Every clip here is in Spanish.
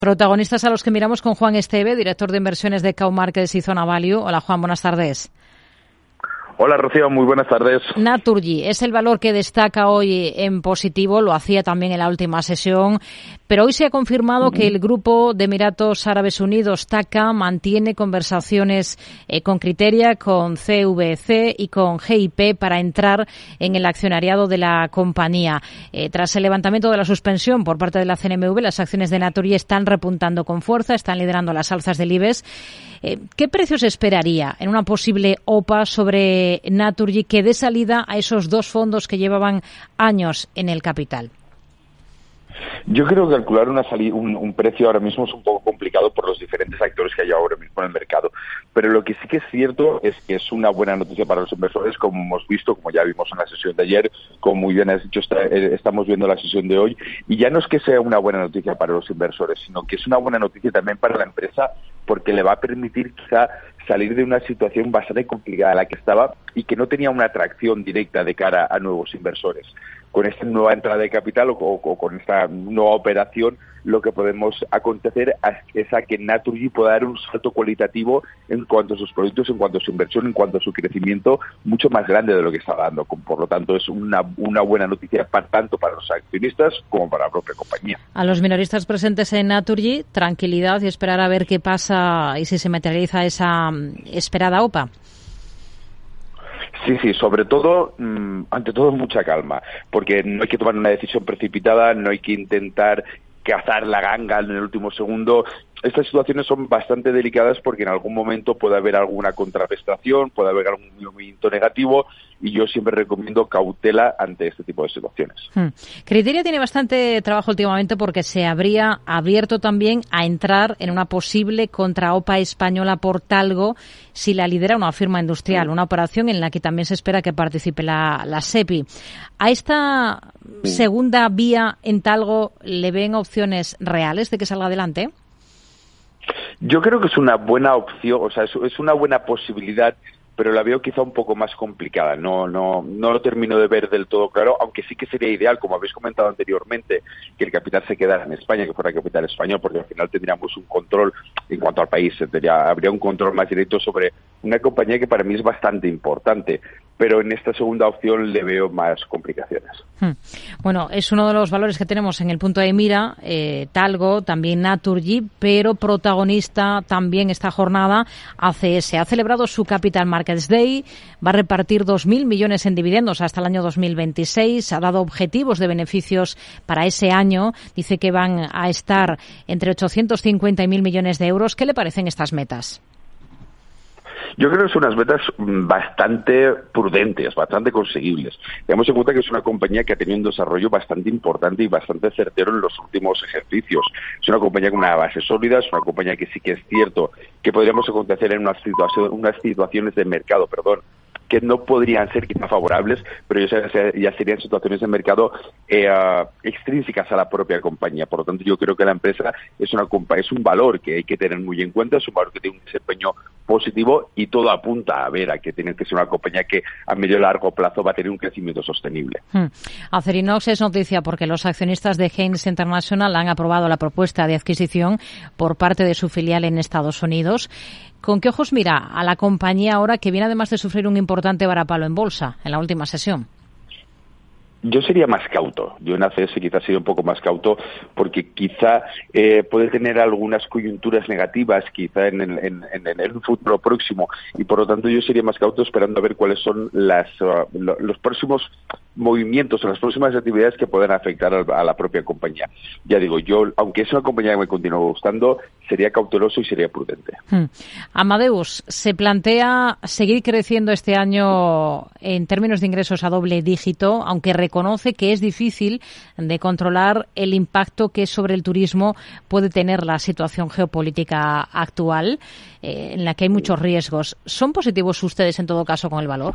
Protagonistas a los que miramos con Juan Esteve, director de inversiones de Cow Markets y Zona Value. Hola Juan, buenas tardes. Hola Rocío, muy buenas tardes. Naturgy es el valor que destaca hoy en positivo, lo hacía también en la última sesión, pero hoy se ha confirmado que el grupo de Emiratos Árabes Unidos, TAQA, mantiene conversaciones con Criteria, con CVC y con GIP para entrar en el accionariado de la compañía. Tras el levantamiento de la suspensión por parte de la CNMV, las acciones de Naturgy están repuntando con fuerza, están liderando las alzas del IBEX. ¿Qué precios esperaría en una posible OPA sobre Naturgy que dé salida a esos dos fondos que llevaban años en el capital? Yo creo que calcular un precio ahora mismo es un poco complicado por los diferentes actores que hay ahora mismo en el mercado. Pero lo que sí que es cierto es que es una buena noticia para los inversores, como hemos visto, como ya vimos en la sesión de ayer, como muy bien has dicho, estamos viendo la sesión de hoy. Y ya no es que sea una buena noticia para los inversores, sino que es una buena noticia también para la empresa, porque le va a permitir quizá salir de una situación bastante complicada en la que estaba y que no tenía una atracción directa de cara a nuevos inversores. Con esta nueva entrada de capital o con esta nueva operación, lo que podemos acontecer es a que Naturgy pueda dar un salto cualitativo en cuanto a sus productos, en cuanto a su inversión, en cuanto a su crecimiento, mucho más grande de lo que está dando. Por lo tanto, es una buena noticia tanto para los accionistas como para la propia compañía. A los minoristas presentes en Naturgy, tranquilidad y esperar a ver qué pasa y si se materializa esa esperada OPA. Sí, sobre todo, ante todo, mucha calma, porque no hay que tomar una decisión precipitada, no hay que intentar cazar la ganga en el último segundo. Estas situaciones son bastante delicadas porque en algún momento puede haber alguna contraprestación, puede haber algún movimiento negativo y yo siempre recomiendo cautela ante este tipo de situaciones. Criteria tiene bastante trabajo últimamente porque se habría abierto también a entrar en una posible contraopa española por Talgo si la lidera una firma industrial, una operación en la que también se espera que participe la SEPI. ¿A esta segunda vía en Talgo le ven opciones reales de que salga adelante? Yo creo que es una buena opción, o sea, es una buena posibilidad, pero la veo quizá un poco más complicada. No lo termino de ver del todo claro, aunque sí que sería ideal, como habéis comentado anteriormente, que el capital se quedara en España, que fuera capital español, porque al final tendríamos un control en cuanto al país, habría un control más directo sobre una compañía que para mí es bastante importante, pero en esta segunda opción le veo más complicaciones. Bueno, es uno de los valores que tenemos en el punto de mira, Talgo, también Naturgy, pero protagonista también esta jornada ACS. Ha celebrado su Capital Markets Day, va a repartir 2.000 millones en dividendos hasta el año 2026, ha dado objetivos de beneficios para ese año, dice que van a estar entre 850 y 1.000 millones de euros. ¿Qué le parecen estas metas? Yo creo que son unas metas bastante prudentes, bastante conseguibles. Tengamos en cuenta que es una compañía que ha tenido un desarrollo bastante importante y bastante certero en los últimos ejercicios. Es una compañía con una base sólida, es una compañía que sí que es cierto que podríamos acontecer en unas situaciones de mercado, que no podrían ser quizá favorables, pero ya serían situaciones de mercado extrínsecas a la propia compañía. Por lo tanto, yo creo que la empresa es un valor que hay que tener muy en cuenta, es un valor que tiene un desempeño positivo y todo apunta a que tiene que ser una compañía que a medio y largo plazo va a tener un crecimiento sostenible. Acerinox es noticia porque los accionistas de Haynes International han aprobado la propuesta de adquisición por parte de su filial en Estados Unidos. ¿Con qué ojos mira a la compañía ahora que viene además de sufrir un importante varapalo en bolsa en la última sesión? Yo sería más cauto. Yo en ACS quizás sería un poco más cauto porque quizá puede tener algunas coyunturas negativas quizá en el futuro próximo y por lo tanto yo sería más cauto esperando a ver cuáles son los próximos movimientos o las próximas actividades que puedan afectar a la propia compañía. Ya digo, yo, aunque es una compañía que me continúa gustando, sería cauteloso y sería prudente. Amadeus, ¿se plantea seguir creciendo este año en términos de ingresos a doble dígito, aunque reconoce que es difícil de controlar el impacto que sobre el turismo puede tener la situación geopolítica actual, en la que hay muchos riesgos? ¿Son positivos ustedes en todo caso con el valor?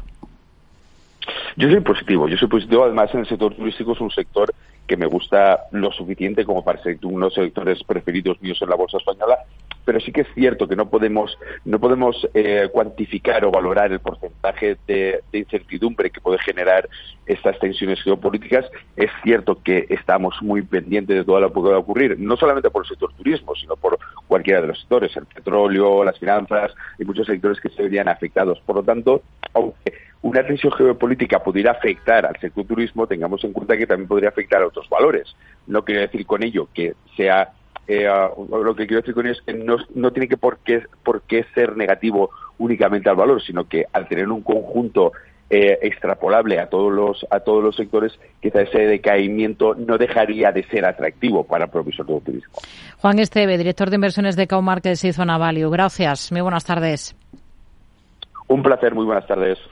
Yo soy positivo, además en el sector turístico es un sector que me gusta lo suficiente como para ser unos sectores preferidos míos en la bolsa española pero sí que es cierto que no podemos cuantificar o valorar el porcentaje de incertidumbre que puede generar estas tensiones geopolíticas. Es cierto que estamos muy pendientes de todo lo que pueda ocurrir, no solamente por el sector turismo, sino por cualquiera de los sectores, el petróleo, las finanzas y muchos sectores que se verían afectados. Por lo tanto, aunque una tensión geopolítica pudiera afectar al sector turismo, tengamos en cuenta que también podría afectar a otros valores. No quiero decir con ello que sea lo que quiero decir con ello es que no tiene que por qué ser negativo únicamente al valor, sino que al tener un conjunto extrapolable a todos los sectores, quizá ese decaimiento no dejaría de ser atractivo para el propio sector turismo. Juan Esteve, director de inversiones de Comarkets y Zona Value. Gracias, muy buenas tardes. Un placer, muy buenas tardes.